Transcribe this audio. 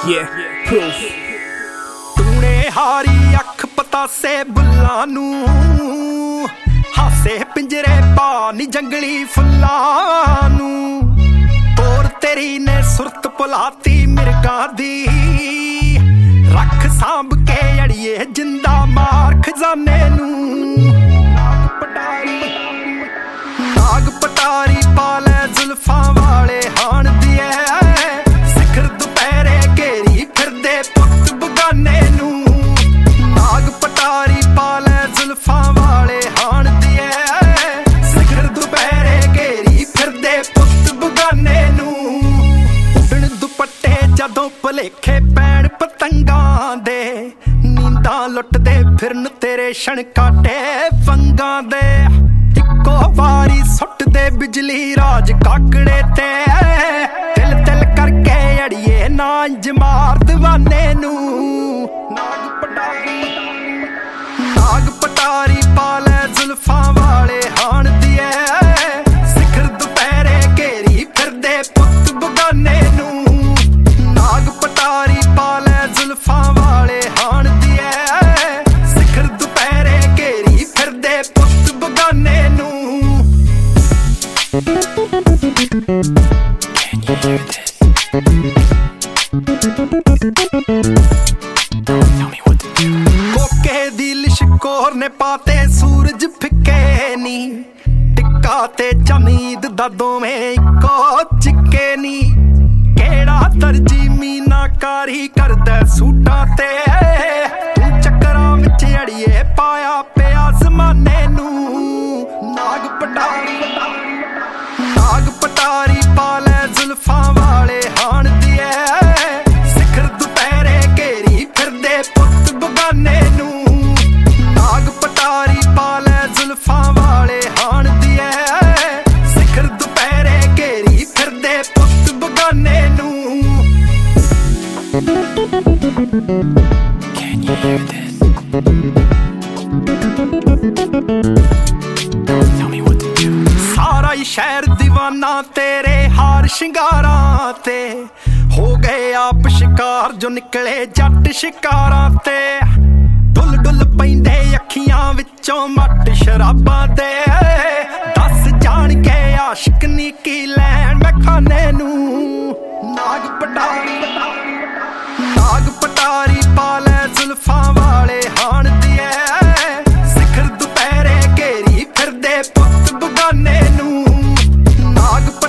ਟੂਣੇ ਹਾਰੀ ਅੱਖ ਪਤਾਸੇ ਬੁੱਲਾਂ ਨੂੰ, ਹਾਸੇ ਪਿੰਜਰੇ ਪਾ ਨੀ ਜੰਗਲੀ ਫੁੱਲਾਂ ਨੂੰ। ਤੋਰ ਤੇਰੀ ਨੇ ਸੁਰਤ ਭੁਲਾਤੀ ਮਿਰਗਾਂ ਦੀ, ਰੱਖ ਸਾਂਭ ਕੇ ਅੜੀਏ ਜਿੰਦਾ ਮਾਰ ਖਜ਼ਾਨੇ ਨੂੰ। ਨਾਗ ਪਟਾਰੀ ਪਾ ਲੈ ਜ਼ੁਲਫਾਂ ਵਾਲੇ ਹਾਣ ਦੀ ਐ, ਸਿਖਰ ਦੁਪਹਿਰੇ ਘੇਰੀ ਫਿਰਦੇ ਪੁੱਤ ਬਗਾਨੇ ਨੂੰ। ਨਾਗ ਪਟਾਰੀ ਪਾ ਲੈ ਜ਼ੁਲਫਾਂ ਵਾਲੇ ਹਾਣ ਦੀ ਐ, ਸਿਖਰ ਦੁਪਹਿਰੇ ਘੇਰੀ ਫਿਰਦੇ ਪੁੱਤ ਬਗਾਨੇ ਨੂੰ। ਉੱਡਣ ਦੁਪੱਟੇ ਜਦੋਂ ਭੁਲੇਖੇ ਪੈਣ ਪਤੰਗਾਂ ਦੇ, ਨੀਂਦਾਂ ਲੁੱਟਦੇ ਫਿਰਨ ਤੇਰੇ ਛਣਕਾਟੇ ਫੰਗਾਂ ਦੇ। ਇੱਕੋ ਵਾਰੀ ਸੁੱਟਦੇ ਬਿਜਲੀ ਰਾਜ ਕਾਕੜੇ ਤੇ, ਤਿਲ ਤਿਲ ਕਰਕੇ ਅੜੀਏ ਨਾਂਜ ਮਾਰ ਦੀਵਾਨੇ ਨੂੰ। ਨਾਗ ਪਟਾਰੀ ਪਾ ਲੈ ਜ਼ੁਲਫਾਂ ਵਾਲੇ ਹਾਣ ਦੀ ਐ, ਸਿਖਰ ਦੁਪਹਿਰੇ ਘੇਰੀ ਫਿਰਦੇ ਪੁੱਤ ਬਗਾਨੇ ਨੂੰ। ਨਾਗ ਪਟਾਰੀ ਪਾ ਲੈ ਜ਼ੁਲਫਾਂ ਵਾਲੇ ਹਾਣ ਦੀ ਐ, ਸਿਖਰ ਦੁਪਹਿਰੇ ਘੇਰੀ ਫਿਰਦੇ ਪੁੱਤ ਬਗਾਨੇ ਨੂੰ। ਕੋਕੇ ਦੀ ਲਿਸ਼ਕੋਰ ਨੇ ਪਾਤੇ ਸੂਰਜ ਫਿੱਕੇ ਨੀ, ਟਿੱਕਾ ਤੇ ਚਮੀਦ ਦਾ ਦੋਵੇਂ ਇੱਕੋ ਚਿੱਕੇ ਨੀ। ਕਿਹੜਾ ਦਰਜੀ ਮੀਨਾਕਾਰੀ ਕਰਦਾ ਸੂਟਾਂ ਤੇ, ਤੂੰ ਚੱਕਰਾਂ ਵਿੱਚ ਅੜੀਏ ਪਾਇਆ ਪਿਆ ਜ਼ਮਾਨੇ ਨੂੰ। ਨਾਗ ਪਟਾਰੀ ਪਾ ਲੈ ਜ਼ੁਲਫਾਂ ਵਾਲੇ ਹਾਣ ਦੀ ਐ, ਸਿਖਰ ਦੁਪਹਿਰੇ ਘੇਰੀ ਫਿਰਦੇ ਪੁੱਤ ਬਗਾਨੇ ਨੂੰ। ਨਾਗ ਪਟਾਰੀ ਪਾ ਲੈ ਜ਼ੁਲਫਾਂ ਵਾਲੇ ਹਾਣ ਦੀ ਐ, ਸਿਖਰ ਦੁਪਹਿਰੇ ਘੇਰੀ ਫਿਰਦੇ ਪੁੱਤ ਬਗਾਨੇ ਨੂੰ। Can you hear this? Tell me what to do. ਸਾਰਾ ਹੀ ਸ਼ਹਿਰ ਦੀਵਾਨਾ ਤੇਰੇ ਹਾਰ ਸ਼ਿੰਗਾਰਾਂ ਤੇ, ਹੋ ਗਏ ਆਪ ਸ਼ਿਕਾਰ ਜੋ ਨਿਕਲੇ ਜੱਟ ਸ਼ਿਕਾਰਾਂ ਤੇ। ਡੁੱਲ ਡੁੱਲ ਪੈਂਦੇ ਅੱਖੀਆਂ ਵਿੱਚੋਂ ਮੱਟ ਸ਼ਰਾਬਾਂ ਦੇ, ਦੱਸ ਜਾਣ ਕੇ ਆਸ਼ਿਕ ਨੀ ਕੀ ਲੈਣ ਮੈਂ ਖਾਨੇ ਨੂੰ। ਨਾਗ ਪਟਾਰੀ ਪਾ ਲੈ ਜ਼ੁਲਫਾਂ ਵਾਲੇ ਹਾਣ ਦੀ ਐ, ਸਿਖਰ ਦੁਪਹਿਰੇ ਘੇਰੀ ਫਿਰਦੇ ਪੁੱਤ ਬਗਾਨੇ ਨੂੰ। ਨਾਗ